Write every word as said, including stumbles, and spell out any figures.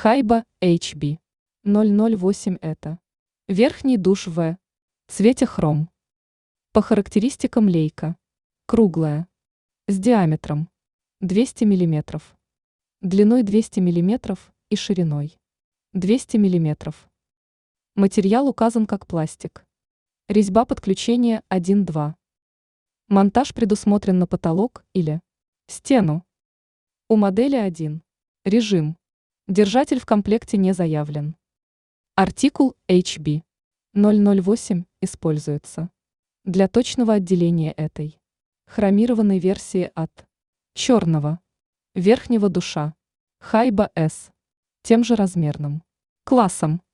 Хайба эйч би ноль ноль восемь это. Верхний душ в цвете хром. По характеристикам лейка. Круглая. С диаметром двести миллиметров. Длиной двести миллиметров и шириной двести миллиметров. Материал указан как пластик. Резьба подключения один-два. Монтаж предусмотрен на потолок или стену. У модели один. Режим. Держатель в комплекте не заявлен. Артикул эйч би ноль ноль восемь используется для точного отделения этой хромированной версии от черного верхнего душа Хайба S тем же размерным классом.